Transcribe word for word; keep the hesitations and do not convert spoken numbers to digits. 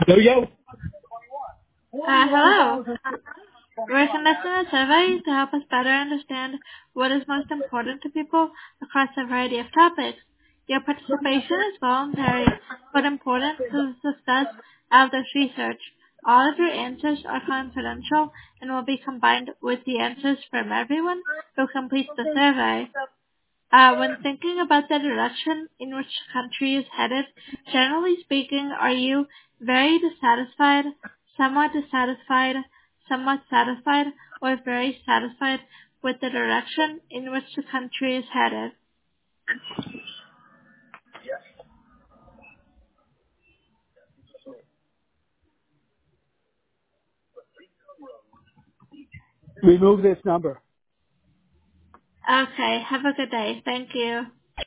Yo, yo. Uh, hello. We're conducting a survey to help us better understand what is most important to people across a variety of topics. Your participation is voluntary, but important to the success of this research. All of your answers are confidential and will be combined with the answers from everyone who completes the survey. Uh, when thinking about the direction in which the country is headed, generally speaking, are you very dissatisfied, somewhat dissatisfied, somewhat satisfied, or very satisfied with the direction in which the country is headed? Remove this number. Okay, have a good day. Thank you.